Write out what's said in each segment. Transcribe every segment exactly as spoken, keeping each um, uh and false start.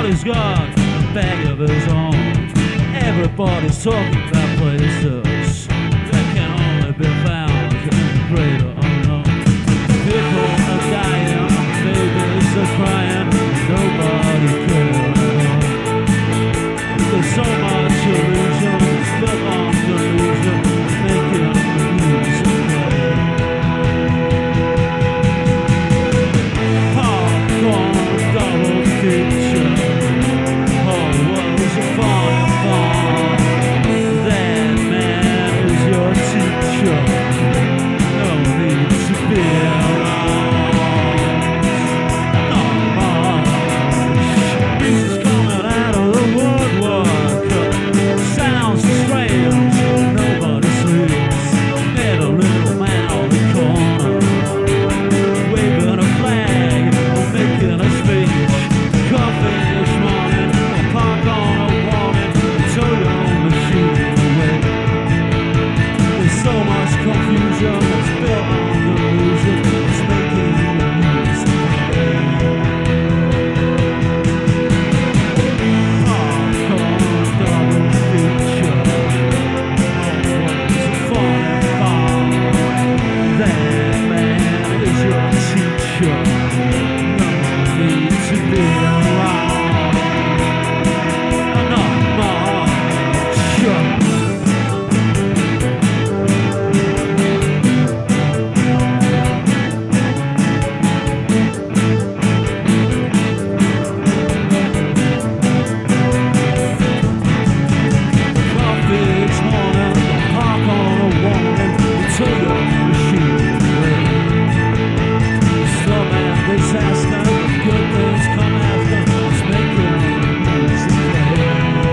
Everybody's got a bag of his own. Everybody's talking about places that can only be found in the greater unknown. People are dying, babies are crying, nobody cares. There's so much illusion, built on delusion, making music play. Popcorn double feature. Oh, what was a fun fun? That man is your teacher. No need to be around. Not much. Music's coming out of the woodwork. Sounds strange, nobody sleeps. Met a little man on the corner, waving a flag, making a speech. Coffee this morning, I'll park on a warning, tow your machine away. There's so much confusion, it's built on delusion, it's making music play. Popcorn double feature. Oh, what's a fun fun? That man is your teacher. No need to be around. Not much. Coffee this morning, park on a warning, until your machine away. Slow man disaster, good things come after, it's making music play.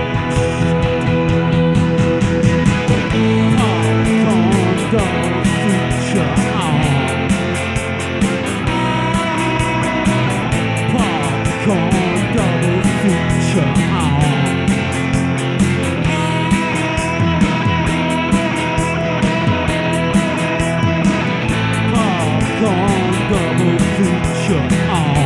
Popcorn double feature. Popcorn double feature. Popcorn double feature.